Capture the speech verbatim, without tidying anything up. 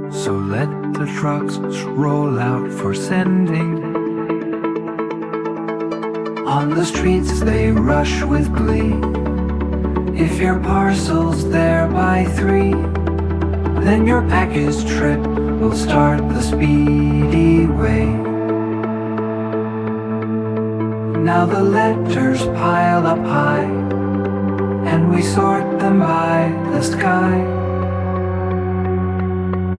So let the trucks roll out for sending. On the streets they rush with glee. If your parcel's there by three, then your package trip will start the speedy way. Now the letters pile up high, and we sort them by the sky.